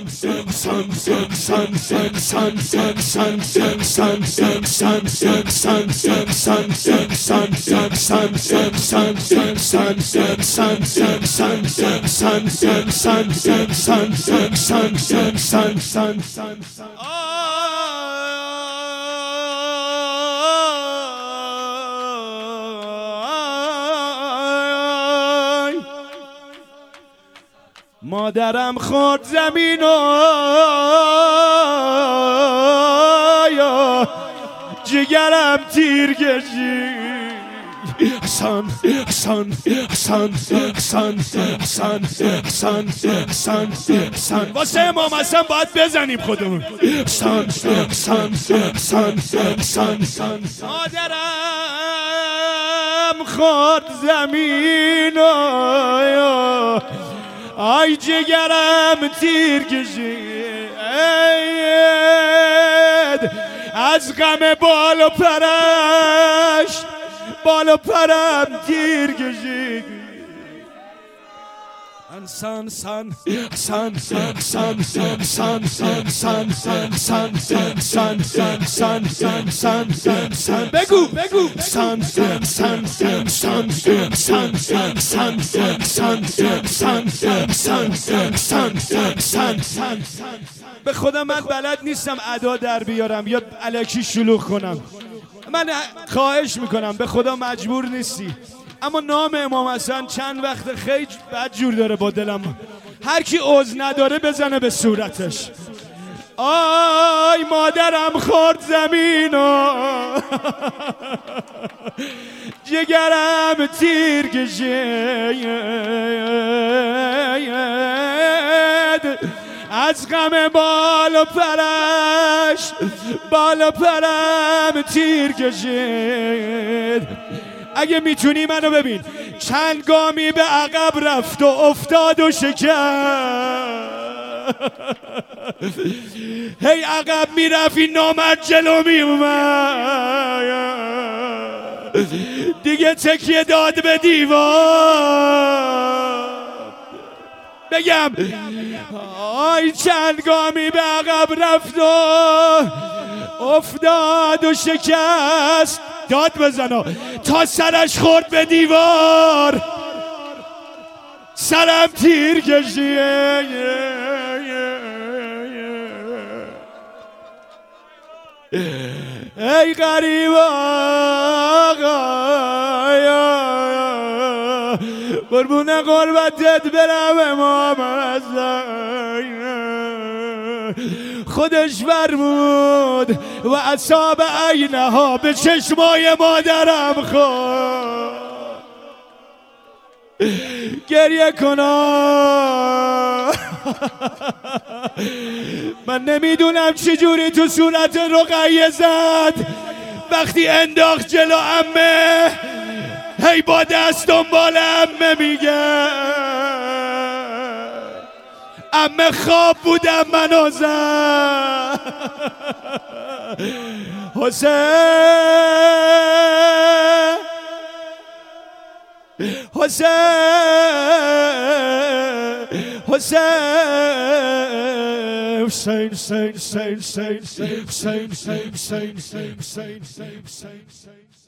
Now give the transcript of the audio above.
مادرم خورد زمین و جگرم تیر کشید. حسن حسن حسن حسن حسن حسن حسن حسن واسه امام حسن باید بزنیم خودمون. حسن حسن حسن حسن مادرم خورد زمین و آی جگرم تیر کشید. از غم بال و پرم تیر کشید. سان سان سان سان سان سان سان سان سان سان سان سان سان سان بگو سان سان سان سان سان سان سان سان. به خدا من بلد نیستم ادا در بیارم یا الکی شلوغ کنم. من خواهش میکنم، به خدا مجبور نیستی، اما نام امام حسن چند وقت خیلی بد جور داره با دلم. هر کی عوض نداره بزنه به صورتش. آی مادرم خورد زمین و جگرم تیر کشید. از غم بال و پرم تیر کشید. اگه میتونی منو ببین، چند گامی به عقب رفت و افتاد و شکست. هی عقب میرفت این نامرد جلو میومد، دیگه تکیه داد به دیوار. بگم آی چند گامی به عقب رفت و افتاد و شکست. داد بزنو تا سرش خورد به دیوار، سرم تیر کشید. ای غریب آقا قربون قربتت برم امام حسن. خودش فرمود و اصاب عینها، به چشمای مادرم خورد. گریه کنم من نمیدونم چجوری تو صورت رقیه زد وقتی انداخت جلو عمه. هی با دست دنبال عمه میگه عمه خواب بودم منو زد. حسین حسین